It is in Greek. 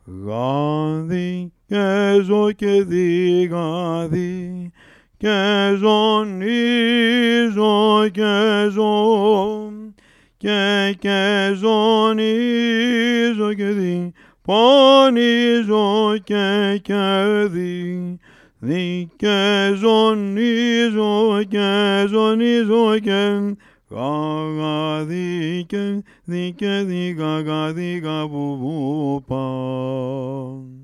Γάδι και ζω και διγάδι και ζωνίζω και ζω και ζωνίζω και δι πονίζω και δι και ζωνίζω και γαδί και δι γαγαδί γαβουβουπα.